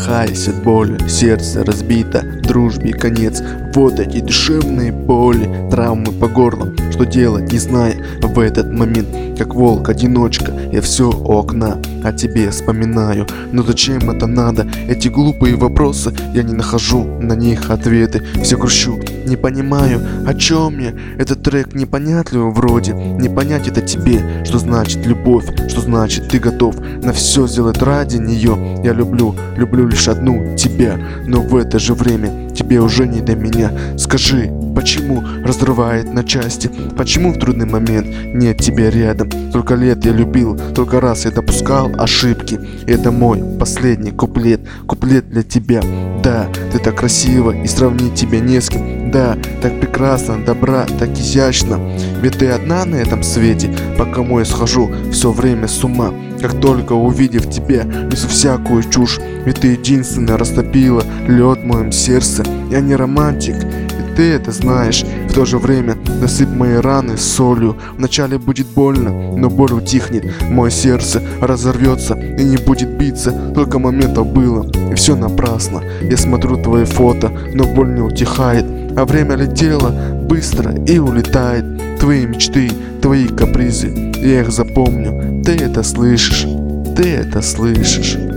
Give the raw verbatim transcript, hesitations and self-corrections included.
задыхаясь от боли, сердце разбито, дружбе конец. Вот эти душевные боли, травмы по горлу, что делать не зная в этот момент. Как волк-одиночка, я все у окна о тебе вспоминаю. Но зачем это надо? Эти глупые вопросы, я не нахожу на них ответы. Все грущу, не понимаю, о чем я. Этот трек непонятливый вроде. Не понять это тебе, что значит любовь, что значит ты готов на все сделать ради нее. Я люблю, люблю лишь одну тебя, но в это же время тебе уже не до меня. Скажи, почему разрывает на части? Почему в трудный момент нет тебя рядом? Столько лет я любил, только раз я допускал ошибки. Это мой последний куплет, куплет для тебя. Да, ты так красива и сравнить тебя не с кем. Да, так прекрасно, добра, так изящно. Ведь ты одна на этом свете, по кому я схожу все время с ума. Как только увидев тебя, несу всякую чушь. Ведь ты единственная растопила лед в моем сердце. Я не романтик, и ты это знаешь. В то же время насыпь мои раны солью. Вначале будет больно, но боль утихнет. Мое сердце разорвется и не будет биться. Только моментов было, и все напрасно. Я смотрю твои фото, но боль не утихает. А время летело быстро и улетает. Твои мечты, твои капризы, я их запомню. Ты это слышишь, ты это слышишь.